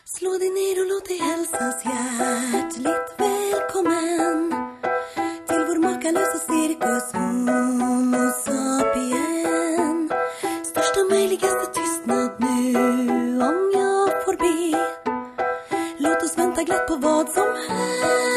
Slå dig ner och låt dig hälsas hjärtligt välkommen till vår makalösa cirkus Homo sapien. Största möjligaste tystnad nu om jag får be. Låt oss vänta glatt på vad som händer.